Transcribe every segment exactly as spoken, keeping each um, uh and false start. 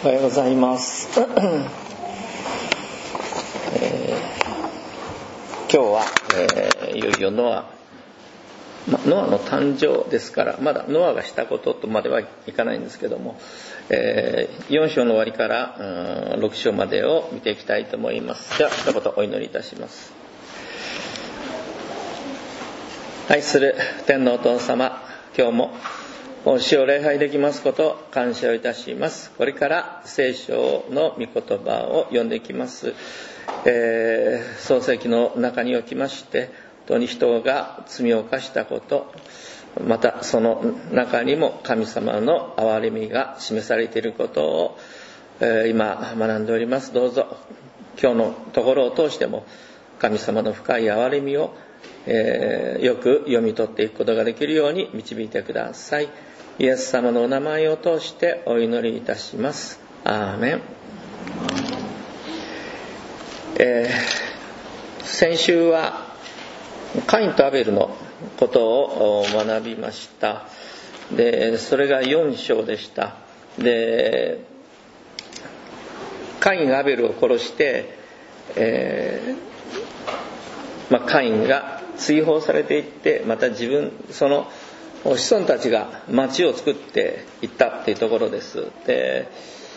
おはようございます、えー、今日は、えー、いよいよノア、ま、ノアの誕生ですから、まだノアがしたこととまではいかないんですけども、えー、よん章の終わりからうんろく章までを見ていきたいと思います。では一言お祈りいたします。愛する天のお父様、今日も主を礼拝できますことを感謝をいたします。これから聖書の御言葉を読んでいきます。えー、創世記の中におきまして本当に人が罪を犯したこと、またその中にも神様の憐れみが示されていることを、えー、今学んでおります。どうぞ今日のところを通しても神様の深い憐れみを、えー、よく読み取っていくことができるように導いてください。イエス様のお名前を通してお祈りいたします。アーメン。えー、先週はカインとアベルのことを学びました。で、それがよん章でした。で、カインがアベルを殺して、えーまあ、カインが追放されていって、また自分その子孫たちが町を作っていったっていうところです。で、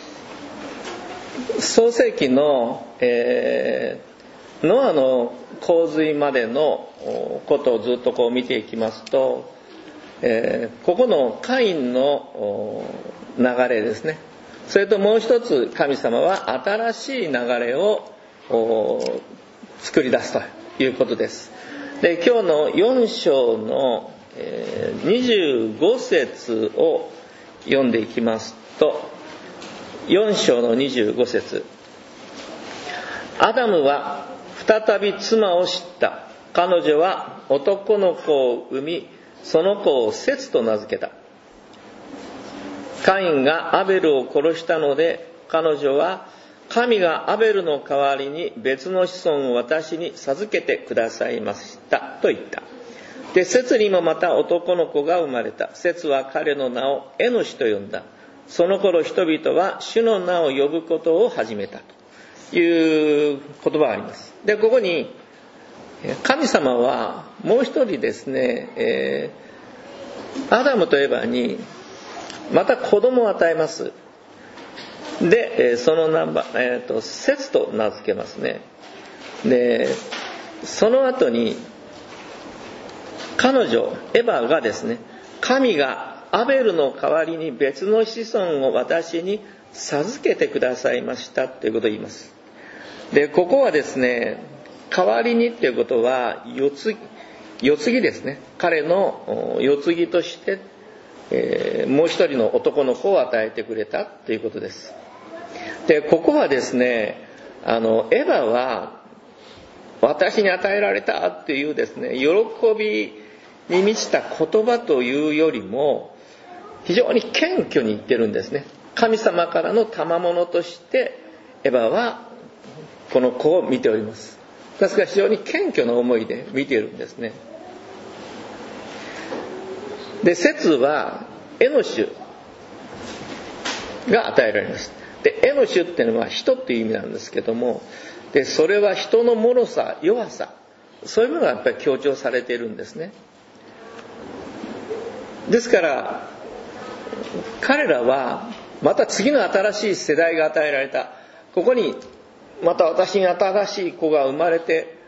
創世記の、えー、ノアの洪水までのことをずっとこう見ていきますと、えー、ここのカインの流れですね。それともう一つ神様は新しい流れを作り出すということです。で、今日のよん章のにじゅうご節を読んでいきますと、よん章のにじゅうご節、アダムは再び妻を知った。彼女は男の子を産み、その子をセツと名付けた。カインがアベルを殺したので、彼女は神がアベルの代わりに別の子孫を私に授けてくださいましたと言った。で、セツにもまた男の子が生まれた。セツは彼の名をエノシと呼んだ。その頃人々は主の名を呼ぶことを始めたという言葉があります。で、ここに神様はもう一人ですね、えー、アダムとエバにまた子供を与えます。で、その名は、えーと、セツと名付けますね。で、その後に彼女エバがですね、神がアベルの代わりに別の子孫を私に授けてくださいましたということを言います。で、ここはですね、代わりにということは世継ぎ、世継ぎですね。彼の世継ぎとして、えー、もう一人の男の子を与えてくれたということです。で、ここはですね、あのエバは私に与えられたっていうですね、喜びに満ちた言葉というよりも非常に謙虚に言ってるんですね。神様からの賜物としてエバはこの子を見ております。ですから非常に謙虚な思いで見ているんですね。で、セツはエノシュが与えられます。で、エノシュっていうのは人っていう意味なんですけども、で、それは人の脆さ、弱さ、そういうものがやっぱり強調されているんですね。ですから彼らはまた次の新しい世代が与えられた。ここにまた私に新しい子が生まれて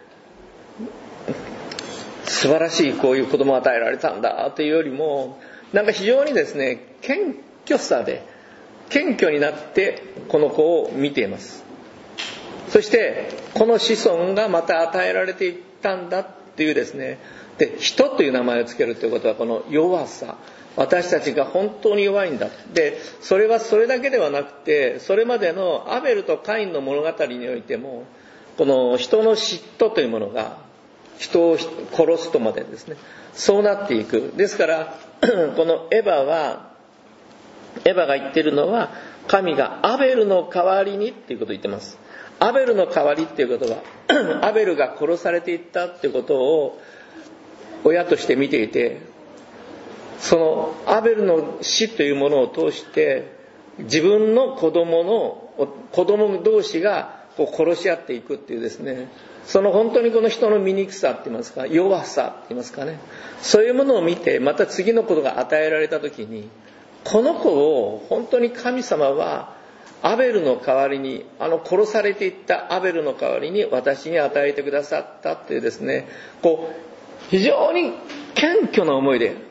素晴らしいこういう子供を与えられたんだというよりも、なんか非常にですね、謙虚さで謙虚になってこの子を見ています。そしてこの子孫がまた与えられていったんだっていうですね、で、人という名前をつけるということはこの弱さ、私たちが本当に弱いんだ。で、それはそれだけではなくて、それまでのアベルとカインの物語においてもこの人の嫉妬というものが人を殺すとまでですね、そうなっていく。ですからこのエバはエバが言ってるのは、神がアベルの代わりにっていうことを言ってます。アベルの代わりっていうことはアベルが殺されていったっていうことを親として見ていて、そのアベルの死というものを通して自分の子供の子供同士がこう殺し合っていくっていうですね、その本当にこの人の醜さって言いますか、弱さって言いますかね、そういうものを見て、また次のことが与えられた時に、この子を本当に神様はアベルの代わりに、あの殺されていったアベルの代わりに私に与えてくださったっていうですね、こう非常に謙虚な思いで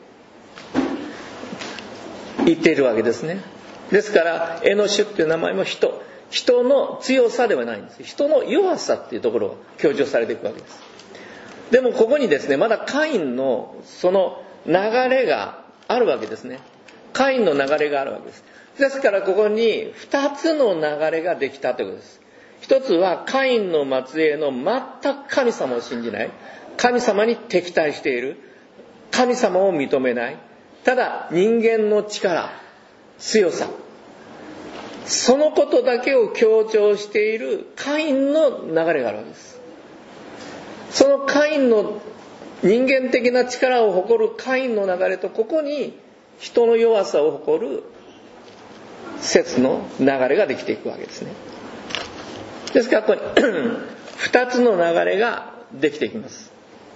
言っているわけですね。ですからエノシュっていう名前も人人の強さではないんです。人の弱さっていうところが強調されていくわけです。でもここにですね、まだカインのその流れがあるわけですね。カインの流れがあるわけです。ですからここに二つの流れができたということです。一つはカインの末裔の全く神様を信じない、神様に敵対している、神様を認めない、ただ人間の力、強さ、そのことだけを強調しているカインの流れがあるわけです。そのカインの人間的な力を誇るカインの流れと、ここに人の弱さを誇る節の流れができていくわけですね。ですからここに二つの流れができていきます。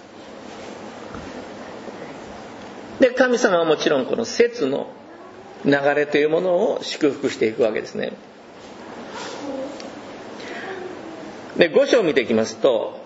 で、神様はもちろんこの節の流れというものを祝福していくわけですね。で、五章を見ていきますと、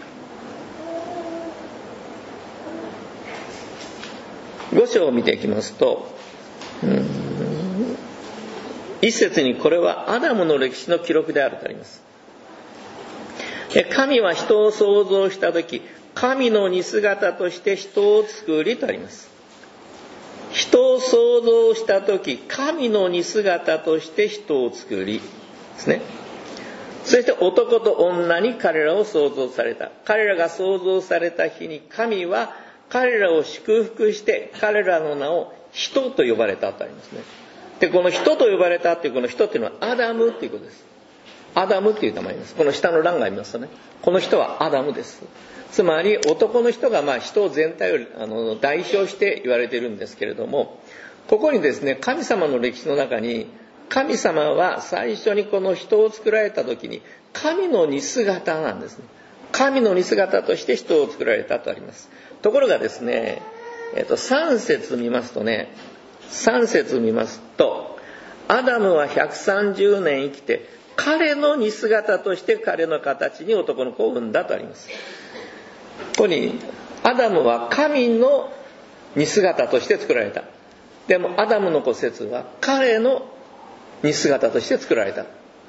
五章を見ていきますと、うーん一節にこれはアダムの歴史の記録であるとあります。神は人を創造したとき、神の似姿として人を作りとあります。人を創造したとき、神の似姿として人を作りですね。そして男と女に彼らを創造された。彼らが創造された日に神は彼らを祝福して彼らの名を人と呼ばれたとありますね。で、この人と呼ばれたっていうこの人っていうのはアダムっていうことです。アダムっていう名前です。この下の欄が見ますとね、この人はアダムです。つまり男の人がまあ人全体をあの代表して言われているんですけれども、ここにですね、神様の歴史の中に神様は最初にこの人を作られた時に神の似姿なんですね。神の似姿として人を作られたとあります。ところがですね、えっと、さん節見ますとね、さん節見ますと、アダムはひゃくさんじゅうねん生きて彼の似姿として彼の形に男の子を産んだとあります。ここにアダムは神の似姿として作られた。でもアダムの子節は彼の似姿として作られた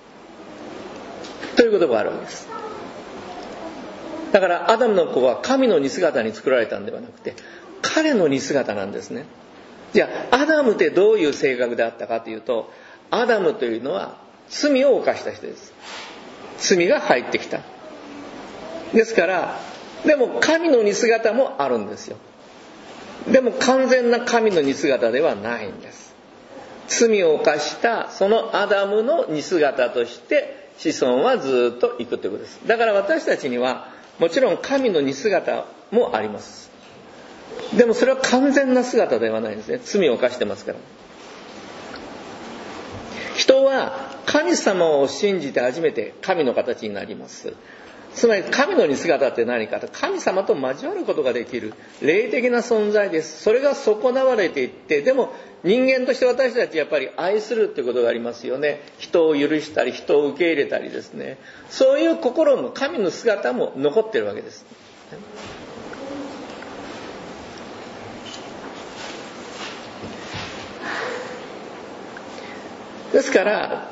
ということがあるわけです。だからアダムの子は神の似姿に作られたんではなくて彼の似姿なんですね。じゃあアダムってどういう性格であったかというと、アダムというのは罪を犯した人です。罪が入ってきた。ですからでも神の似姿もあるんですよ。でも完全な神の似姿ではないんです。罪を犯したそのアダムの似姿として子孫はずっといくということです。だから私たちにはもちろん神の似姿もあります。でもそれは完全な姿ではないんですね。罪を犯してますから。人は神様を信じて初めて神の形になります。つまり神の似姿って何かと、神様と交わることができる霊的な存在です。それが損なわれていって、でも人間として私たちやっぱり愛するっていうことがありますよね。人を許したり人を受け入れたりですね、そういう心も神の姿も残ってるわけです。ですから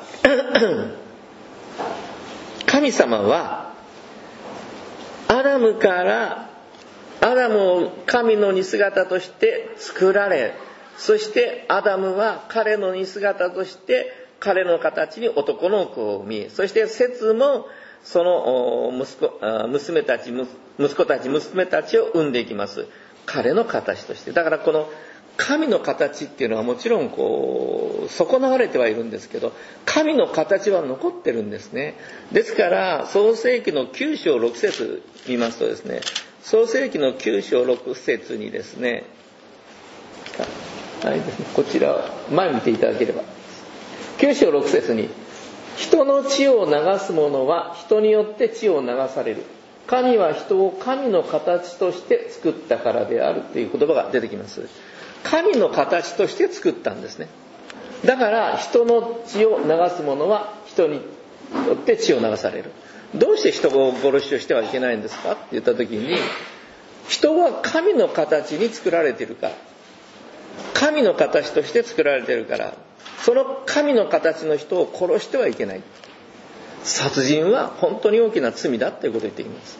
神様はアダムからアダムを神の似姿として作られ、そしてアダムは彼の似姿として彼の形に男の子を産み、そしてセツもその息子、娘たち、息子たち、娘たちを産んでいきます。彼の形として。だからこの神の形っていうのはもちろんこう損なわれてはいるんですけど、神の形は残ってるんですね。ですから創世記のきゅう章ろく節見ますとですね、創世記のきゅう章ろく節にですね、はいですね、こちら前見ていただければ、 きゅう章ろく節に、人の血を流す者は人によって血を流される。神は人を神の形として作ったからであるという言葉が出てきます。神の形として作ったんですね。だから人の血を流す者は人によって血を流される。どうして人を殺しをしてはいけないんですかって言った時に、人は神の形に作られているから、神の形として作られているから、その神の形の人を殺してはいけない。殺人は本当に大きな罪だということを言っています。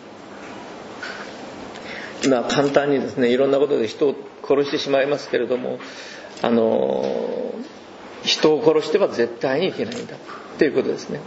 今簡単にですね、いろんなことで人を殺してしまいますけれども、あの人を殺しては絶対にいけないんだということですね。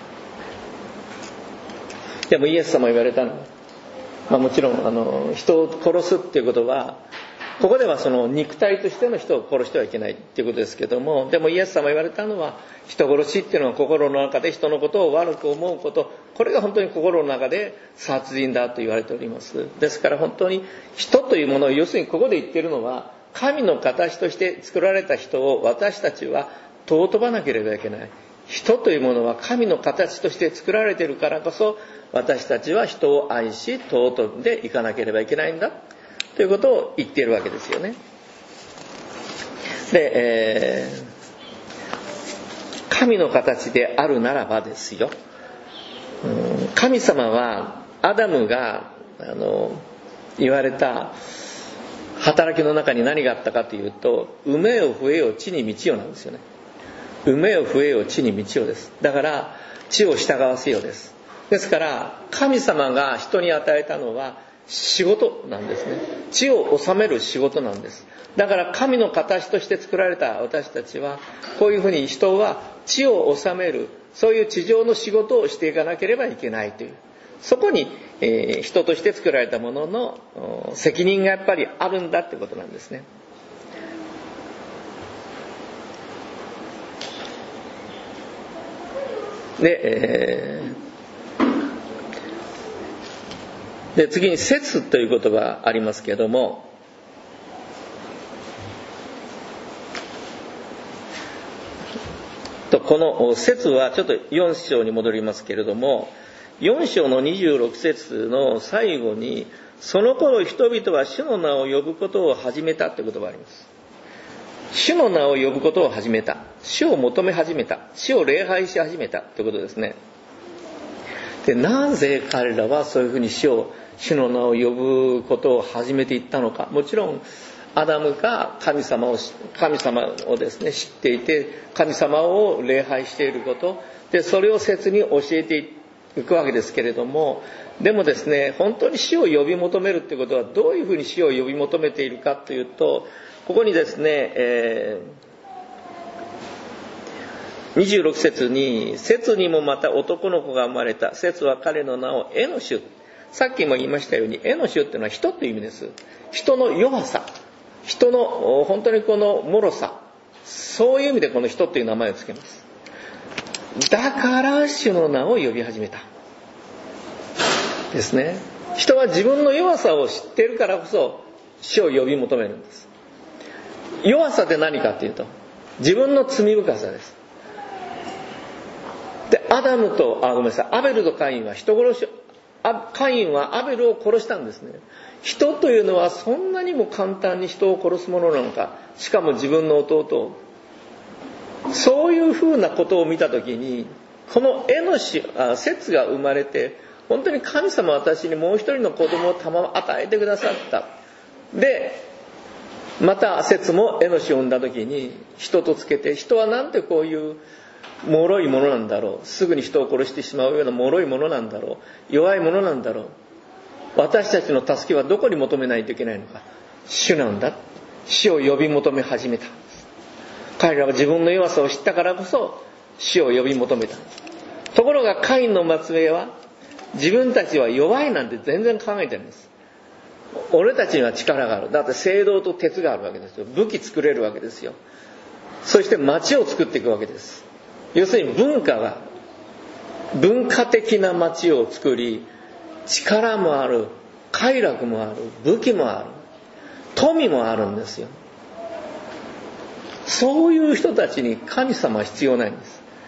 でもイエス様言われたのは、まあ、もちろんあの人を殺すっていうことは、ここではその肉体としての人を殺してはいけないっていうことですけども、でもイエス様言われたのは、人殺しっていうのは心の中で人のことを悪く思うこと、これが本当に心の中で殺人だと言われております。ですから本当に人というものを、要するにここで言っているのは、神の形として作られた人を私たちは尊ばなければいけない。人というものは神の形として作られているからこそ、私たちは人を愛し尊んでいかなければいけないんだということを言っているわけですよね。で、えー、神の形であるならばですよ、うん、神様はアダムがあの言われた働きの中に何があったかというと、産めよ増えよ地に満ちよなんですよね。産めよ増えよ地に満ちよです。だから地を従わせよです。ですから神様が人に与えたのは仕事なんですね。地を治める仕事なんです。だから神の形として作られた私たちは、こういうふうに人は地を治める、そういう地上の仕事をしていかなければいけないという、そこに、えー、人として作られたものの責任がやっぱりあるんだってことなんですね。で、えーで次に節という言葉がありますけれども、とこの節はちょっとよん章に戻りますけれども、よん章のにじゅうろく節の最後に、その頃人々は主の名を呼ぶことを始めたという言葉があります。主の名を呼ぶことを始めた、主を求め始めた、主を礼拝し始めたということですね。で、なぜ彼らはそういうふうに主を主の名を呼ぶことを始めていったのか。もちろんアダムが神様を神様をですね知っていて、神様を礼拝していることで、それを切に教えていくわけですけれども、でもですね、本当に主を呼び求めるってことはどういうふうに主を呼び求めているかというと、ここにですね、えー、にじゅうろく節に、節にもまた男の子が生まれた。節は彼の名をエノシュ、さっきも言いましたように、エノシュっていうのは人という意味です。人の弱さ、人の本当にこの脆さ、そういう意味でこの人という名前をつけます。だから主の名を呼び始めたですね。人は自分の弱さを知っているからこそ主を呼び求めるんです。弱さって何かというと、自分の罪深さです。で、アダムとあごめんなさいアベルとカインは人殺し、カインはアベルを殺したんですね。人というのはそんなにも簡単に人を殺すものなのか、しかも自分の弟を。そういうふうなことを見たときに、このエノシあ節が生まれて、本当に神様は私にもう一人の子供を与えてくださった。でまた節もエノシを産んだときに人とつけて、人はなんてこういう脆いものなんだろう、すぐに人を殺してしまうような脆いものなんだろう、弱いものなんだろう、私たちの助けはどこに求めないといけないのか、主なんだ。主を呼び求め始めた。彼らは自分の弱さを知ったからこそ主を呼び求めた。ところがカインの末裔は自分たちは弱いなんて全然考えてないんです。俺たちには力がある。だって青銅と鉄があるわけですよ。武器作れるわけですよ。そして町を作っていくわけです。要するに文化が文化的な町を作り、力もある、快楽もある、武器もある、富もあるんですよ。そういう人たちに神様は必要ないんです。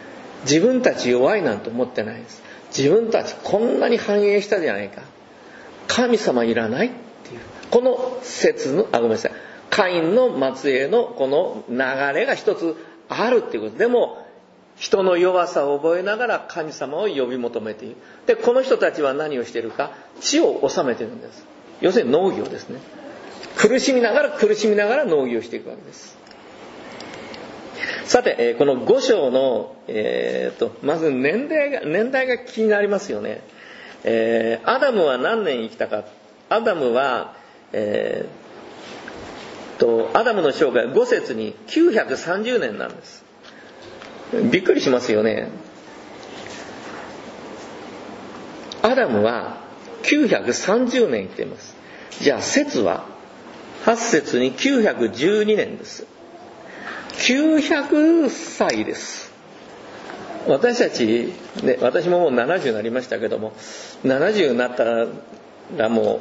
自分たち弱いなんて思ってないです。自分たちこんなに繁栄したじゃないか、神様いらないっていう、この説のあごめんなさいカインの末裔のこの流れが一つあるっていうことで、も人の弱さを覚えながら神様を呼び求めている。でこの人たちは何をしているか、地を治めているんです。要するに農業ですね。苦しみながら苦しみながら農業していくわけです。さてこのご章の、えー、とまず年代が年代が気になりますよね。えー、アダムは何年生きたか。アダムは、えー、とアダムの生涯ご節にきゅうひゃくさんじゅうねんなんです。びっくりしますよね。アダムはきゅうひゃくさんじゅうねん生きています。じゃあ節ははち節にきゅうひゃくじゅうにねんです。きゅうひゃくさいです。私たち、ね、私ももうななじゅうになりましたけども、ななじゅうになったらも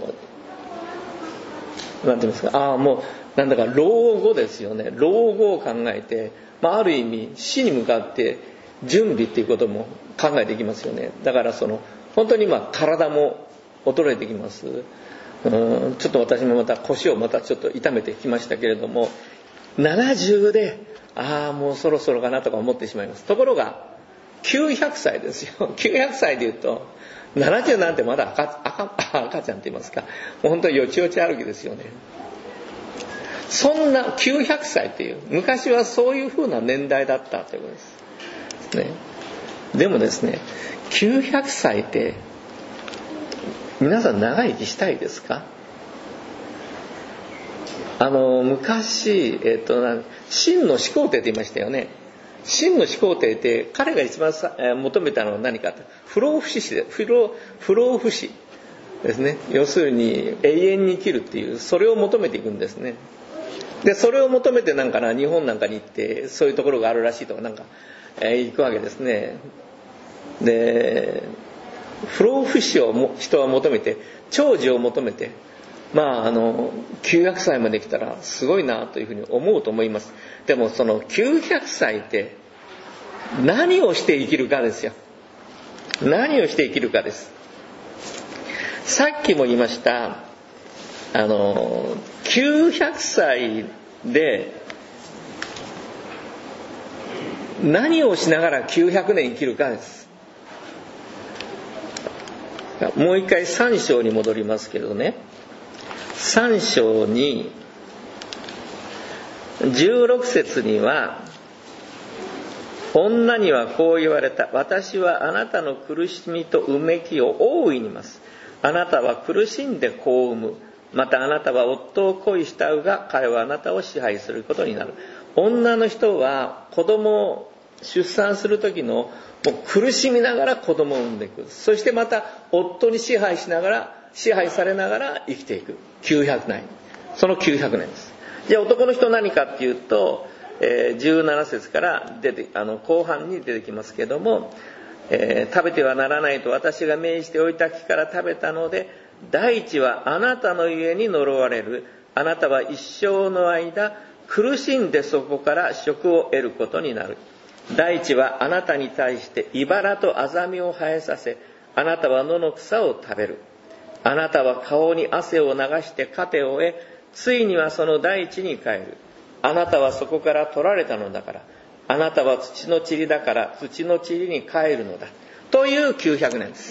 うなんて言いますか、ああもうなんだか老後ですよね。老後を考えて、まあ、ある意味死に向かって準備っていうことも考えていきますよね。だからその本当にまあ体も衰えてきます。うんちょっと私もまた腰をまたちょっと痛めてきましたけれども、ななじゅうでああもうそろそろかなとか思ってしまいます。ところがきゅうひゃくさいですよ。きゅうひゃくさいでいうとななじゅうなんてまだ 赤, 赤, 赤ちゃんって言いますか、もう本当によちよち歩きですよね。そんなきゅうひゃくさいっていう、昔はそういう風な年代だったということです、ね、でもですね、きゅうひゃくさいって皆さん長生きしたいですか？あの昔、えっと、秦の始皇帝って言いましたよね。秦の始皇帝って彼が一番さ、えー、求めたのは何かと、不老不死で不老不老不死ですね。要するに永遠に生きるっていう、それを求めていくんですね。でそれを求めてなんかな日本なんかに行ってそういうところがあるらしいとかなんか、えー、行くわけですね。で不老不死をも人は求めて、長寿を求めて、まああのきゅうひゃくさいまで来たらすごいなというふうに思うと思います。でもそのきゅうひゃくさいって何をして生きるかですよ。何をして生きるかです。さっきも言いましたあのきゅうひゃくさいで何をしながらきゅうひゃくねん生きるかです。もう一回さん章に戻りますけどね、さん章にじゅうろく節には、女にはこう言われた。私はあなたの苦しみとうめきを大いに増す。あなたは苦しんで子を産む。またあなたは夫を恋したうが、彼はあなたを支配することになる。女の人は子供を出産する時のもう苦しみながら子供を産んでいく。そしてまた夫に支配しながら支配されながら生きていく。きゅうひゃくねん、そのきゅうひゃくねんです。じゃあ男の人何かっていうと、えー、じゅうなな節から出てあの後半に出てきますけども、えー、食べてはならないと私が命じておいた木から食べたので、大地はあなたの家に呪われる。あなたは一生の間苦しんでそこから食を得ることになる。大地はあなたに対して茨とアザミを生えさせ、あなたは野の草を食べる。あなたは顔に汗を流して糧を得、ついにはその大地に帰る。あなたはそこから取られたのだから、あなたは土の塵だから土の塵に帰るのだ。というきゅうひゃくねんです。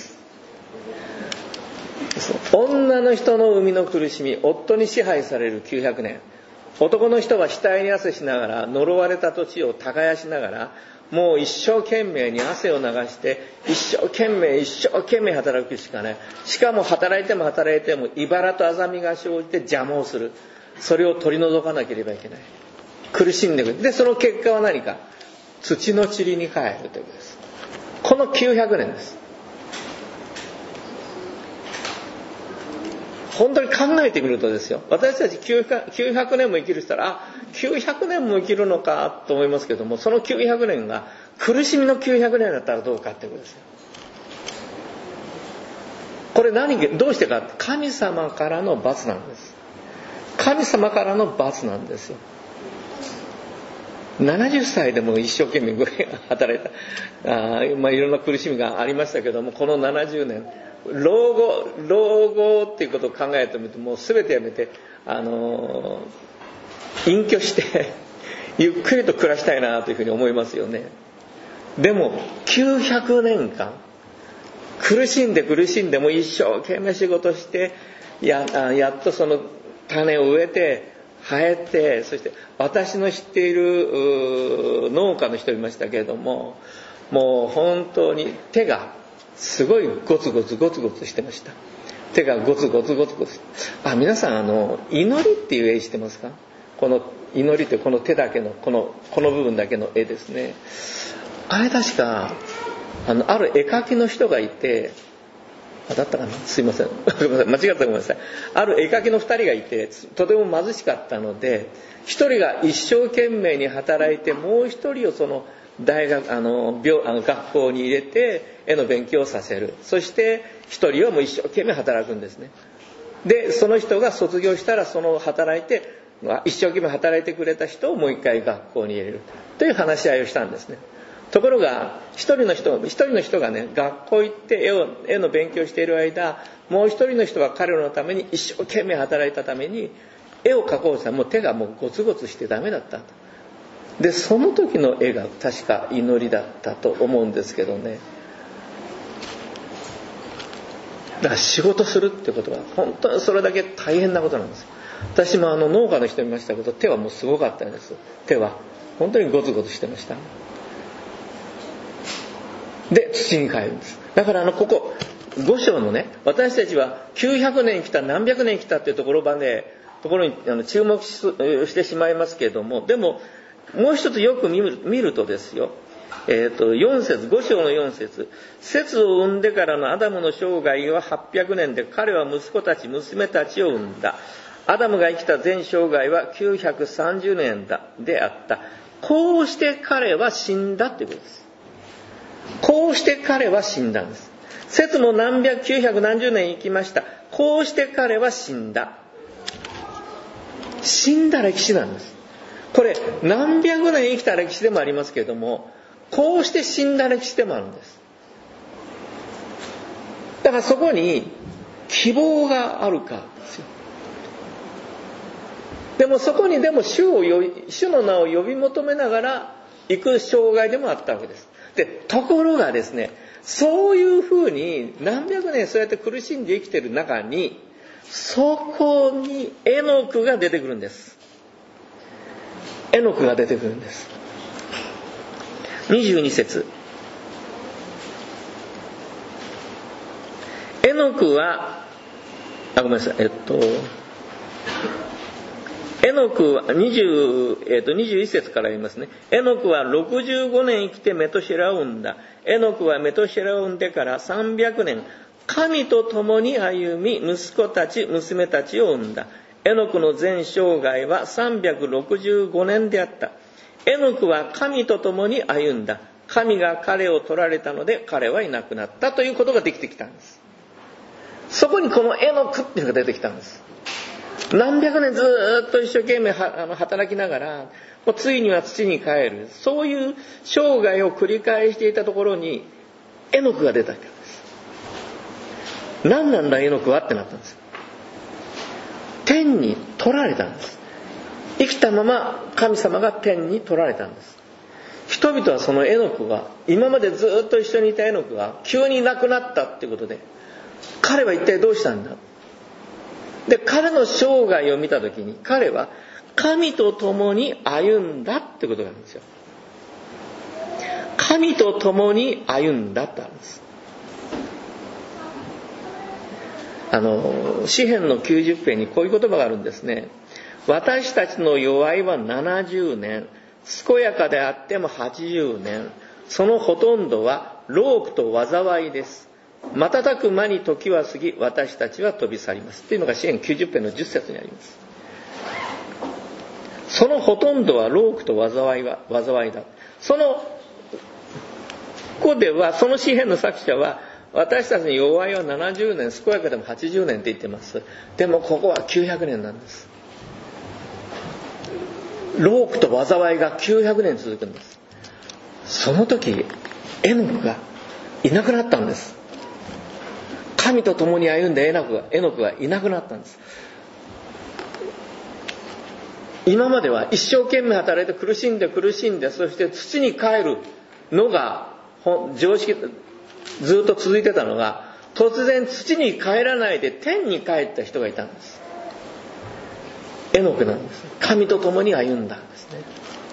女の人の生みの苦しみ、夫に支配されるきゅうひゃくねん。男の人は額に汗しながら、呪われた土地を耕しながら、もう一生懸命に汗を流して一生懸命一生懸命働くしかない。しかも働いても働いても茨とアザミが生じて邪魔をする。それを取り除かなければいけない。苦しんでくる。でその結果は何か、土の塵に帰るということです。このきゅうひゃくねんです。本当に考えてみるとですよ、私たちきゅうひゃくねんも生きる人は、あ、きゅうひゃくねんも生きるのかと思いますけども、そのきゅうひゃくねんが苦しみのきゅうひゃくねんだったらどうかっていうことですよ。これ何どうしてか、神様からの罰なんです。神様からの罰なんですよ。 ななじゅっさいでも一生懸命働いた。あ、まあ、いろんな苦しみがありましたけども、このななじゅうねん老後老後っていうことを考えてみると、もう全てやめて、あのー、隠居してゆっくりと暮らしたいなというふうに思いますよね。でもきゅうひゃくねんかん苦しんで苦しんでも一生懸命仕事して、 や, やっとその種を植えて生えて、そして私の知っている農家の人いましたけれども、もう本当に手がすごいゴツゴツゴツゴツしてました。手がゴツゴツゴツゴツ。あ、皆さん、あの祈りっていう絵知ってますか？この祈りってこの手だけのこのこの部分だけの絵ですね。あれ確かあのある絵描きの人がいて、あ、だったかな、すいません間違ったらごめんなさい。ある絵描きのふたりがいて、とても貧しかったので、ひとりが一生懸命に働いて、もう一人をその大学あの病あの学校に入れて絵の勉強をさせる。そして一人はもう一生懸命働くんですね。でその人が卒業したら、その働いて一生懸命働いてくれた人をもう一回学校に入れるという話し合いをしたんですね。ところが一人の人一人の人がね、学校行って絵を絵の勉強している間、もう一人の人が彼らのために一生懸命働いたために、絵を描こうとしたらもう手がもうゴツゴツしてダメだったと。でその時の絵が確か祈りだったと思うんですけどね。だから仕事するってことは本当にそれだけ大変なことなんです。私もあの農家の人見ましたけど、手はもうすごかったんです。手は本当にゴツゴツしてました。で土に帰るんです。だからあのここご章のね、私たちはきゅうひゃくねん来た何百年来たっていうところまでところにあの注目 し, してしまいますけれども、でももう一つよく見 る, 見るとですよ、えー、とよん節、ご章のよん節、節を産んでからのアダムの生涯ははっぴゃくねんで、彼は息子たち娘たちを産んだ。アダムが生きた全生涯はきゅうひゃくさんじゅうねんだであった。こうして彼は死んだということです。こうして彼は死んだんです。節も何百きゅうひゃく何十年生きました。こうして彼は死んだ。死んだ歴史なんです。これ何百年生きた歴史でもありますけれども、こうして死んだ歴史でもあるんです。だからそこに希望があるからですよ。でもそこにでも主を呼び、主の名を呼び求めながら行く生涯でもあったわけです。でところがですね、そういうふうに何百年そうやって苦しんで生きている中に、そこにエノクが出てくるんです。エノクが出てくるんです。にじゅうに節、エノクはあごめんなさいえっとエノクは20、えー、とにじゅういち節から言いますね。エノクはろくじゅうごねん生きてメトシェラを産んだ。エノクはメトシェラを産んでからさんびゃくねん神と共に歩み、息子たち娘たちを産んだ。エノクの全生涯はさんびゃくろくじゅうごねんであった。エノクは神と共に歩んだ。神が彼を取られたので彼はいなくなったということができてきたんです。そこにこのエノクっていうのが出てきたんです。何百年ずっと一生懸命働きながら、もうついには土に帰る、そういう生涯を繰り返していたところにエノクが出たわけです。何なんだエノクはってなったんです。天に取られたんです。生きたまま神様が天に取られたんです。人々はそのエノクが、今までずっと一緒にいたエノクが急にいなくなったっていうことで、彼は一体どうしたんだ。で彼の生涯を見たときに、彼は神と共に歩んだってことがあるんですよ。神と共に歩んだってあるんです。あの詩編のきゅうじゅっページにこういう言葉があるんですね。私たちの弱いはななじゅうねん、健やかであってもはちじゅうねん、そのほとんどは労苦と災いです。瞬く間に時は過ぎ、私たちは飛び去りますっていうのが詩編きゅうじゅっページのじゅっ節にあります。そのほとんどは労苦と災いは災いだ。そのここではその詩編の作者は、私たちの弱いはななじゅうねん、健やかでもはちじゅうねんって言ってます。でもここはきゅうひゃくねんなんです。 労苦と災いがきゅうひゃくねん続くんです。その時エノクがいなくなったんです。神と共に歩んでエノクが、エノクがいなくなったんです。今までは一生懸命働いて苦しんで苦しんで、そして土に帰るのが常識、ずっと続いてたのが、突然土に帰らないで天に帰った人がいたんです。エノクなんです。神と共に歩んだんですね。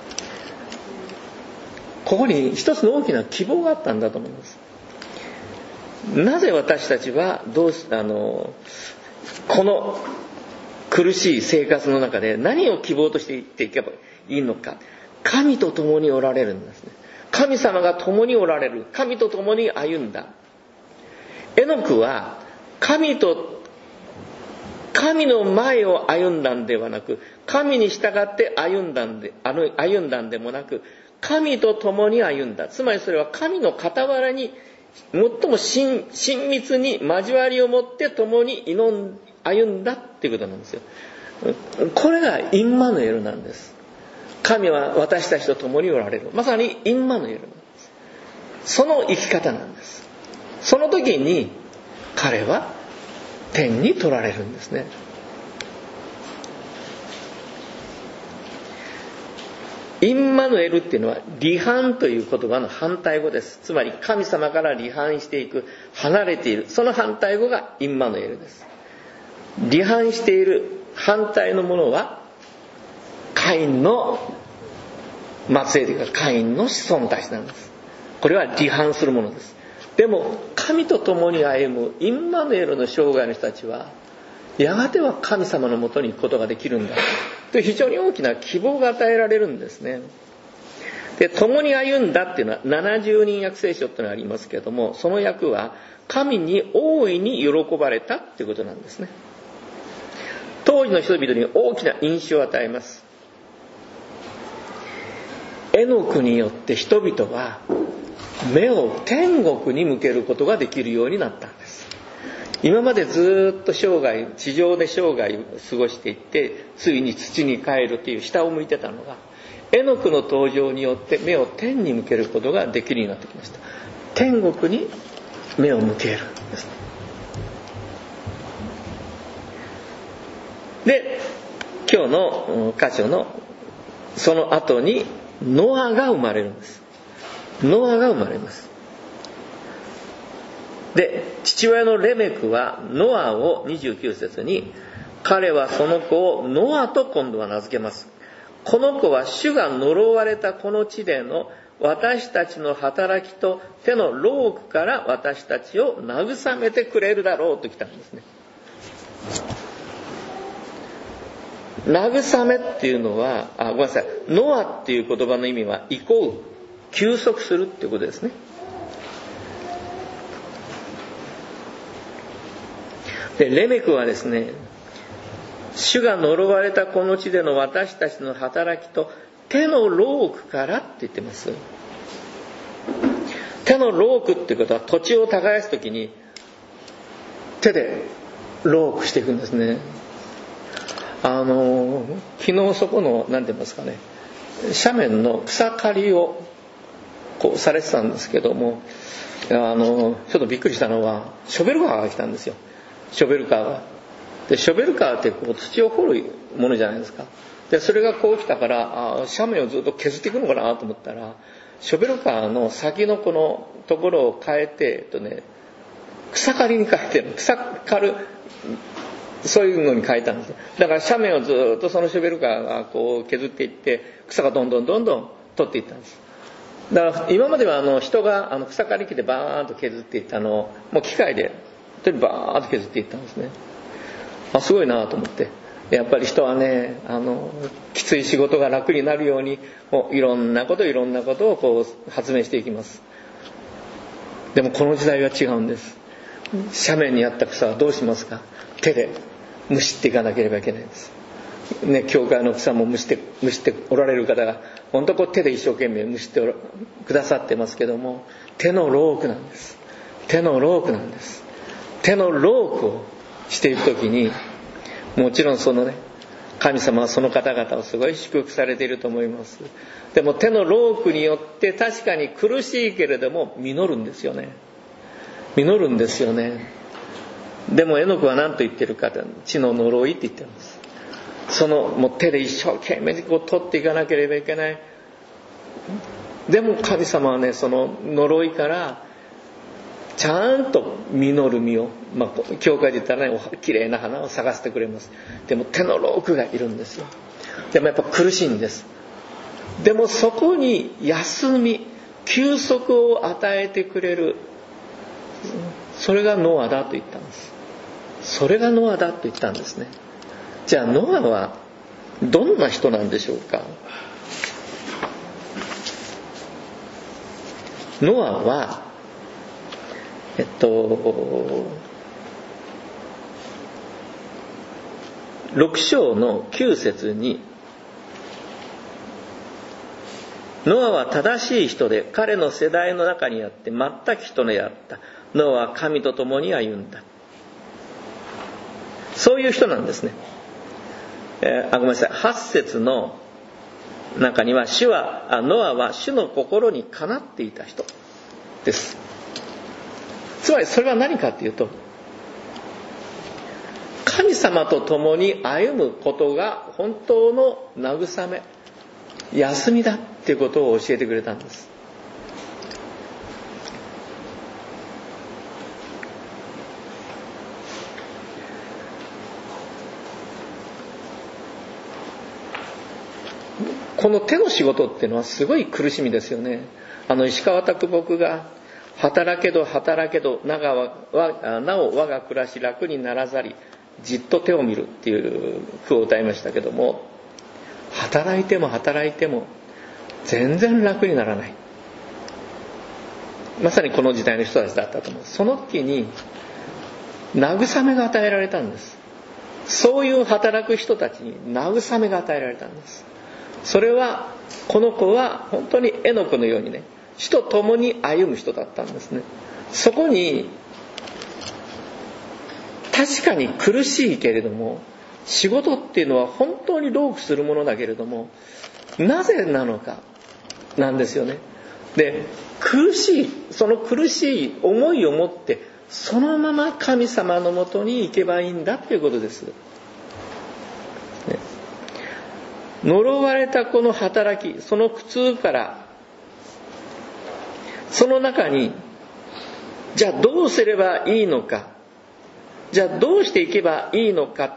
ここに一つの大きな希望があったんだと思います。なぜ私たちはどうしあのこの苦しい生活の中で何を希望としていっていけばいいのか。神と共におられるんですね。神様が共におられる。神と共に歩んだ。エノクは神と神の前を歩んだんではなく、神に従って歩んだんで歩んだんでもなく、神と共に歩んだ。つまりそれは神の傍らに最も親密に交わりを持って共に祈歩んだっていうことなんですよ。これがインマヌエルなんです。神は私たちと共におられる。まさにインマヌエルなんです。その生き方なんです。その時に彼は天に取られるんですね。インマヌエルっていうのは離反という言葉の反対語です。つまり神様から離反していく、離れている、その反対語がインマヌエルです。離反している反対のものはカインの末裔というかカインの子孫たちなんです。これは離反するものです。でも神と共に歩むインマヌエルの生涯の人たちはやがては神様のもとに行くことができるんだという非常に大きな希望が与えられるんですね。で、共に歩んだっていうのはななじゅうにん訳聖書っていうのがありますけれども、その訳は神に大いに喜ばれたっていうことなんですね。当時の人々に大きな印象を与えます。エノクによって人々は目を天国に向けることができるようになったんです。今までずっと生涯、地上で生涯を過ごしていって、ついに土に帰るという下を向いてたのが、エノクの登場によって目を天に向けることができるようになってきました。天国に目を向けるんですね。で、今日の箇所のその後にノアが生まれるんです。ノアが生まれます。で、父親のレメクはノアをにじゅうきゅう節に、彼はその子をノアと今度は名付けます。この子は主が呪われたこの地での私たちの働きと手の労苦から私たちを慰めてくれるだろうときたんですね。慰めっていうのは、あ、ごめんなさい。ノアっていう言葉の意味は、憩う、休息するっていうことですね。で、レメクはですね、主が呪われたこの地での私たちの働きと手の労苦からって言ってます。手の労苦っていうことは土地を耕すときに手で労苦していくんですね。あの昨日そこの何て言いますかね、斜面の草刈りをこうされてたんですけども、あのちょっとびっくりしたのはショベルカーが来たんですよ。ショベルカーがでショベルカーってこう土を掘るものじゃないですか。でそれがこう来たからあ斜面をずっと削っていくのかなと思ったら、ショベルカーの先のこのところを変えて、えっとね、草刈りに変えて草刈るそういうのに変えたんです。だから斜面をずっとそのショベルカーがこう削っていって草がどんどんどんどん取っていったんです。だから今まではあの人があの草刈り機でバーンと削っていったのをもう機械でバーンと削っていったんですね。あ、すごいなと思って、やっぱり人はね、あのきつい仕事が楽になるようにもういろんなこといろんなことをこう発明していきます。でもこの時代は違うんです。斜面にあった草はどうしますか？手でむしっていかなければいけないんです、ね、教会の草もむしてむしておられる方が本当こう手で一生懸命むしてくださってますけども、手の労苦なんです。手の労苦なんです。手の労苦をしていくときに、もちろんそのね神様はその方々をすごい祝福されていると思います。でも手の労苦によって確かに苦しいけれども実るんですよね。実るんですよね。でもエノクは何と言ってるか、地の呪いって言ってます。そのもう手で一生懸命にこう取っていかなければいけない。でも神様はね、その呪いからちゃんと実る実を、まあ、教会で言ったらね、綺麗な花を咲かせてくれます。でも手の労苦がいるんですよ。でもやっぱ苦しいんです。でもそこに休み、休息を与えてくれる、それがノアだと言ったんです。それがノアだと言ったんですね。じゃあノアはどんな人なんでしょうか。ノアはえっとろく章のきゅう節に、ノアは正しい人で彼の世代の中にあって全く人であった。ノアは神と共に歩んだ。そういう人なんですね。えー、あごめんなさい。はち節の中には、主はあノアは主の心にかなっていた人です。つまりそれは何かというと、神様と共に歩むことが本当の慰め、休みだっていうことを教えてくれたんです。この手の仕事っていうのはすごい苦しみですよね。あの石川啄木が働けど働けどなお我が暮らし楽にならざりじっと手を見るっていう句を歌いましたけども、働いても働いても全然楽にならない。まさにこの時代の人たちだったと思う。その時に慰めが与えられたんです。そういう働く人たちに慰めが与えられたんです。それはこの子は本当にエノクのようにね、主と共に歩む人だったんですね。そこに確かに苦しいけれども、仕事っていうのは本当に労苦するものだけれども、なぜなのかなんですよね。で、苦しい、その苦しい思いを持ってそのまま神様のもとに行けばいいんだということです、ね、呪われたこの働き、その苦痛から、その中にじゃあどうすればいいのか、じゃあどうしていけばいいのか、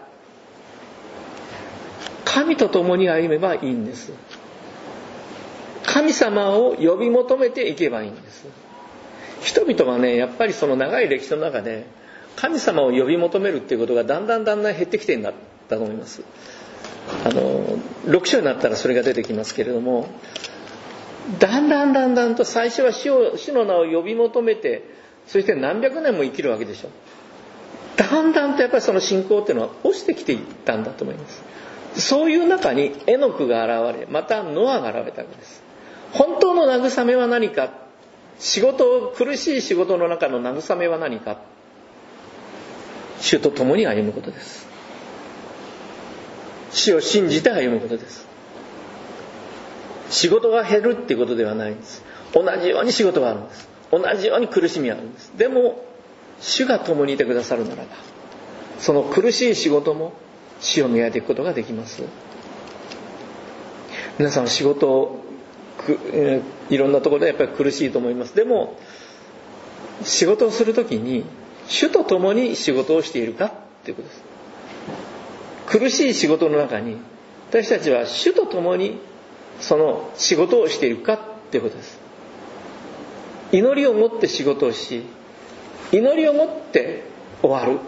神と共に歩めばいいんです。神様を呼び求めていけばいいんです。人々はね、やっぱりその長い歴史の中で神様を呼び求めるっていうことがだんだんだんだん減ってきてるんだと思います。あのろく章になったらそれが出てきますけれども、だんだんだんだんと最初は主を、主の名を呼び求めて、そして何百年も生きるわけでしょ。だんだんとやっぱりその信仰っていうのは落ちてきていったんだと思います。そういう中にエノクが現れ、またノアが現れたわけです。本当の慰めは何か、仕事、苦しい仕事の中の慰めは何か、主と共に歩むことです。主を信じて歩むことです。仕事が減るっていうことではないんです。同じように仕事があるんです。同じように苦しみがあるんです。でも主が共にいてくださるならば、その苦しい仕事も主を磨いていくことができます。皆さん仕事をいろんなところでやっぱり苦しいと思います。でも仕事をするときに主と共に仕事をしているかっていうことです。苦しい仕事の中に私たちは主と共にその仕事をしているかっていうことです。祈りを持って仕事をし、祈りを持って終わる。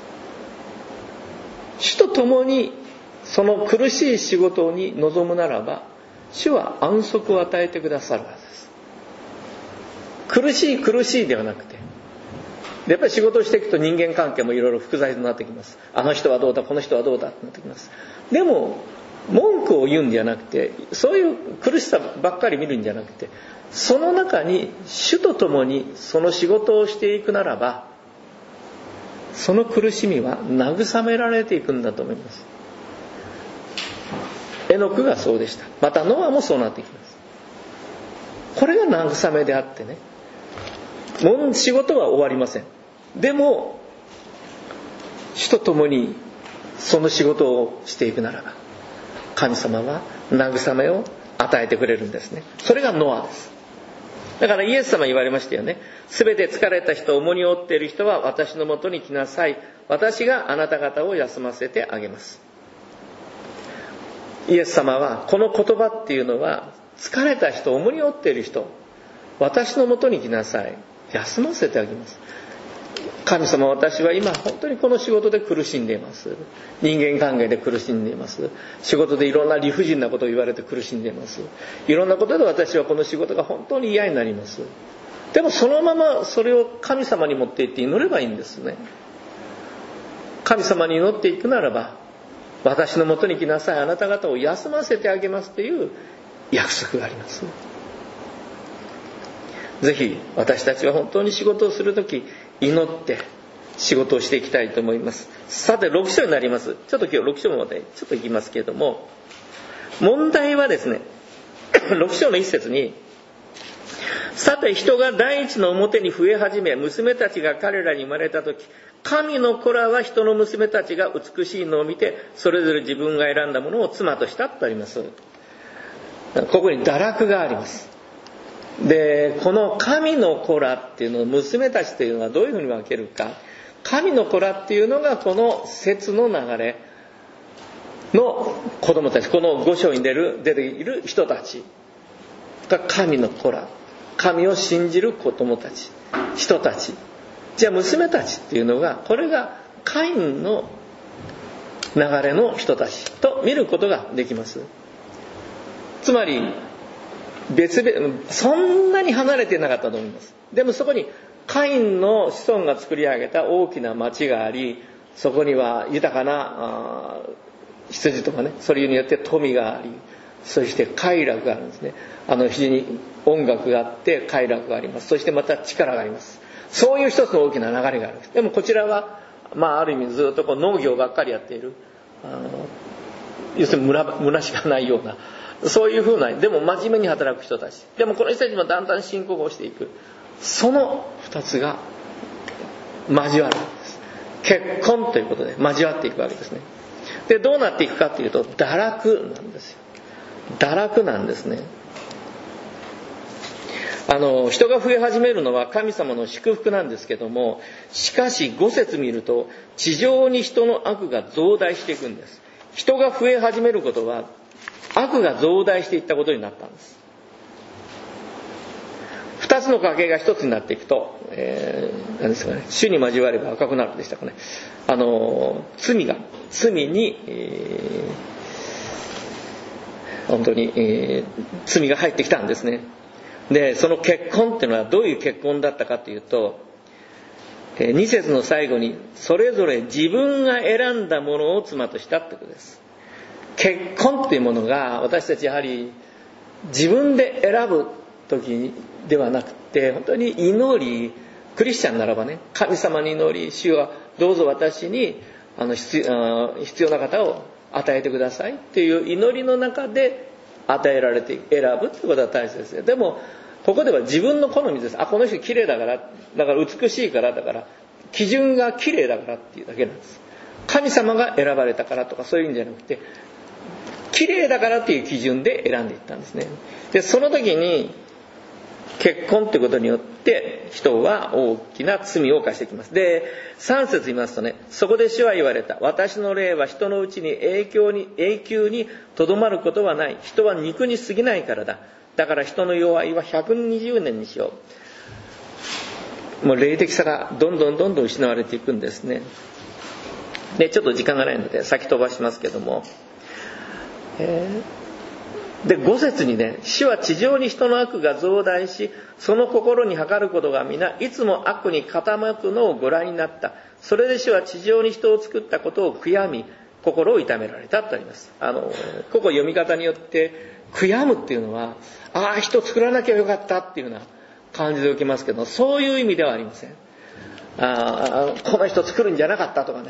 主と共にその苦しい仕事に臨むならば、主は安息を与えてくださるはずです。苦しい苦しいではなくて、やっぱり仕事をしていくと人間関係もいろいろ複雑になってきます。あの人はどうだ、この人はどうだってなってきます。でも文句を言うんじゃなくて、そういう苦しさばっかり見るんじゃなくて、その中に主と共にその仕事をしていくならば、その苦しみは慰められていくんだと思います。 エノクがそうでした。またノアもそうなってきます。これが慰めであってね、もう仕事は終わりません。でも主と共にその仕事をしていくならば、神様は慰めを与えてくれるんですね。それがノアです。だからイエス様言われましたよね。すべて疲れた人、重荷を負っている人は私のもとに来なさい。私があなた方を休ませてあげます。イエス様はこの言葉っていうのは、疲れた人、重荷を負っている人、私のもとに来なさい。休ませてあげます。神様、私は今本当にこの仕事で苦しんでいます。人間関係で苦しんでいます。仕事でいろんな理不尽なことを言われて苦しんでいます。いろんなことで私はこの仕事が本当に嫌になります。でもそのままそれを神様に持っていって祈ればいいんですね。神様に祈っていくならば、私のもとに来なさい。あなた方を休ませてあげますという約束があります。ぜひ私たちは本当に仕事をするとき、祈って仕事をしていきたいと思います。さてろく章になります。ちょっと今日ろく章までちょっと行きますけれども、問題はですね、ろく章の一節に、さて人が大地の表に増え始め、娘たちが彼らに生まれたとき、神の子らは人の娘たちが美しいのを見て、それぞれ自分が選んだものを妻としたとあります。ここに堕落があります。で、この神の子らっていうのを、娘たちというのはどういうふうに分けるか。神の子らっていうのがこの説の流れの子供たち、このご章に出る出ている人たちが神の子ら、神を信じる子供たち、人たち。じゃあ娘たちっていうのが、これがカインの流れの人たちと見ることができます。つまり別々、そんなに離れてなかったと思います。でもそこにカインの子孫が作り上げた大きな町があり、そこには豊かな羊とかね、それによって富があり、そして快楽があるんですね。あの非常に音楽があって快楽があります。そしてまた力があります。そういう一つの大きな流れがあるんです。でもこちらは、まあある意味ずっとこう農業ばっかりやっている、あの要するに村村しかないような、そういうふうな、でも真面目に働く人たち。でもこの人たちもだんだん信仰をしていく。その二つが交わるんです。結婚ということで交わっていくわけですね。で、どうなっていくかというと、堕落なんですよ。堕落なんですね。あの、人が増え始めるのは神様の祝福なんですけども、しかしご節見ると、地上に人の悪が増大していくんです。人が増え始めることは、悪が増大していったことになったんです。二つの家系が一つになっていくと、えー、何ですかね、主に交われば赤くなるでしたかね。あの罪が罪に、えー、本当に、えー、罪が入ってきたんですね。で、その結婚っていうのはどういう結婚だったかというと、えー、に節の最後にそれぞれ自分が選んだものを妻としたってことです。結婚っていうものが私たちやはり自分で選ぶ時ではなくて、本当に祈り、クリスチャンならばね、神様に祈り、主はどうぞ私にあの 必, あ必要な方を与えてくださいっていう祈りの中で与えられて選ぶってことは大切ですよ。でもここでは自分の好みです。あ、この人綺麗だから、だから美しいからだから、基準が綺麗だからっていうだけなんです。神様が選ばれたからとかそういうんじゃなくて、綺麗だからっていう基準で選んでいったんですね。で、その時に結婚ということによって人は大きな罪を犯してきます。で、さん節言いますとね、そこで主は言われた。私の霊は人のうちに永久に永久にとどまることはない。人は肉に過ぎないからだ。だから人の弱いはひゃくにじゅうねんにしよう。もう霊的さがどんどんどんどん失われていくんですね。で、ちょっと時間がないので先飛ばしますけども、えー、でご節にね、主は地上に人の悪が増大し、その心に計ることが皆いつも悪に傾くのをご覧になった。それで主は地上に人を作ったことを悔やみ、心を痛められたとあります。あのここ読み方によって悔やむっていうのは、ああ人作らなきゃよかったっていうような感じで受けますけど、そういう意味ではありません。ああこの人作るんじゃなかったとかね、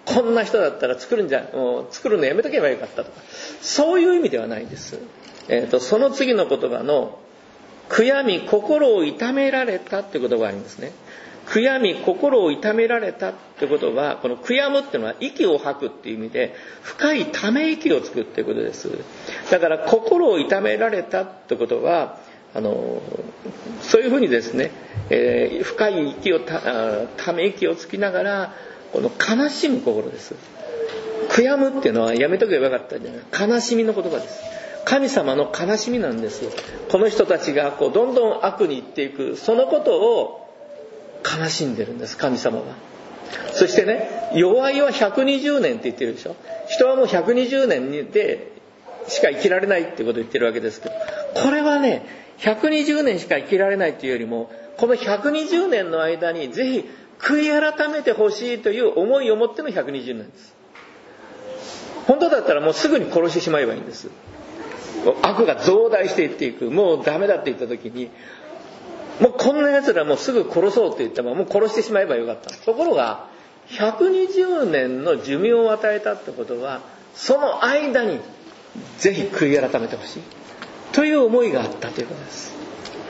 こんな人だったら作るんじゃもう作るのやめとけばよかったとか、そういう意味ではないです。えーと、その次の言葉の悔やみ心を痛められたっていう言葉がありますね。悔やみ心を痛められたってことは、この悔やむっていうのは息を吐くっていう意味で深いため息をつくっていうことです。だから心を痛められたってことは、あのそういうふうにですね、えー、深い息を た, ため息をつきながらこの悲しむ心です。悔やむっていうのはやめとけばよかったんじゃない、悲しみの言葉です。神様の悲しみなんです。この人たちがこうどんどん悪に行っていく、そのことを悲しんでるんです、神様は。そしてね、弱いはひゃくにじゅうねんって言ってるでしょ。人はもうひゃくにじゅうねんでしか生きられないってことを言ってるわけですけど、これはね、ひゃくにじゅうねんしか生きられないというよりも、このひゃくにじゅうねんの間にぜひ悔い改めてほしいという思いを持ってのひゃくにじゅうねんです。本当だったらもうすぐに殺してしまえばいいんです。悪が増大していっていく、もうダメだって言った時に、もうこんな奴らもうすぐ殺そうって言ってももう殺してしまえばよかった。ところがひゃくにじゅうねんの寿命を与えたってことは、その間にぜひ悔い改めてほしいという思いがあったということです。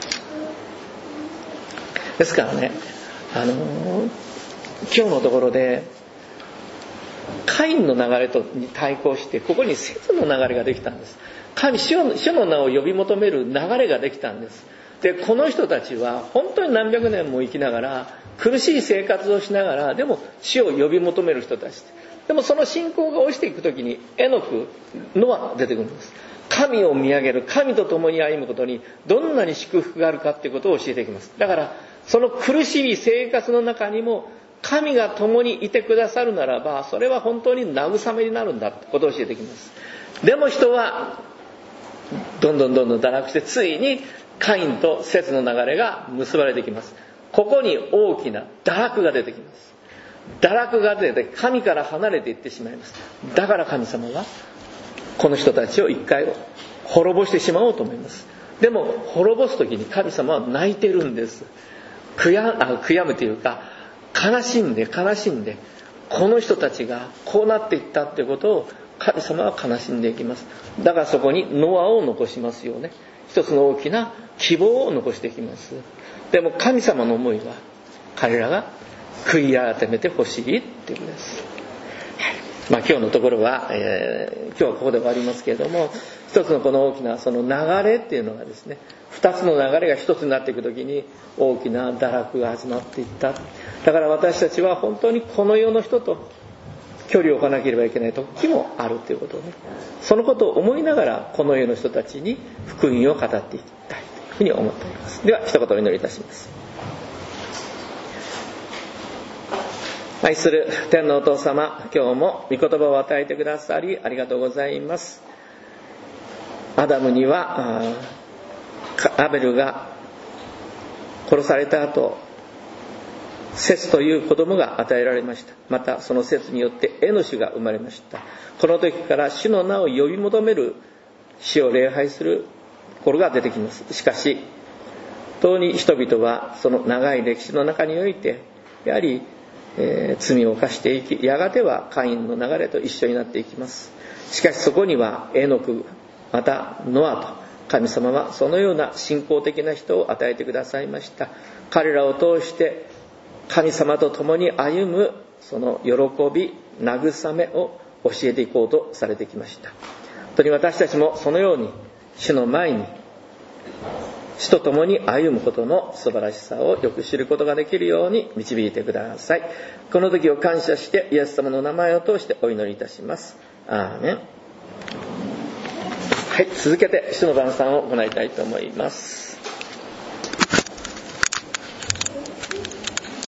ですからね、あのー、今日のところでカインの流れとに対抗してここにセツの流れができたんです。神主の、主の名を呼び求める流れができたんです。でこの人たちは本当に何百年も生きながら苦しい生活をしながら、でも主を呼び求める人たちでも、その信仰が落ちていくときにエノク、ノア出てくるんです。神を見上げる、神と共に歩むことにどんなに祝福があるかということを教えていきます。だからその苦しい生活の中にも神が共にいてくださるならば、それは本当に慰めになるんだということを教えていきます。でも人はどんどんどんどん堕落して、ついにカインとセツの流れが結ばれてきます。ここに大きな堕落が出てきます。堕落が出て神から離れていってしまいます。だから神様はこの人たちを一回滅ぼしてしまおうと思います。でも滅ぼす時に神様は泣いてるんです。悔や、あ、悔やむというか、悲しんで悲しんで、この人たちがこうなっていったということを神様は悲しんでいきます。だからそこにノアを残しますよね。一つの大きな希望を残していきます。でも神様の思いは彼らが悔い改めてほしいっていうことです。まあ、今日のところは、えー、今日はここで終わりますけれども、一つのこの大きなその流れっていうのがですね、二つの流れが一つになっていくときに大きな堕落が始まっていった。だから私たちは本当にこの世の人と距離を置かなければいけない時もあるということをね、そのことを思いながらこの世の人たちに福音を語っていきたいというふうに思っております。では一言お祈りいたします。愛する天のお父様、今日も御言葉を与えてくださりありがとうございます。アダムにはアベルが殺された後、セツという子供が与えられました。またそのセツによってエノシュが生まれました。この時から主の名を呼び求める、主を礼拝する心が出てきます。しかし当に人々はその長い歴史の中においてやはり、えー、罪を犯していき、やがてはカインの流れと一緒になっていきます。しかしそこにはエノク、またノアと、神様はそのような信仰的な人を与えてくださいました。彼らを通して神様と共に歩むその喜び、慰めを教えていこうとされてきました。本当に私たちもそのように主の前に主と共に歩むことの素晴らしさをよく知ることができるように導いてください。この時を感謝してイエス様の名前を通してお祈りいたします。アーメン。はい、続けて主の晩餐を行いたいと思います。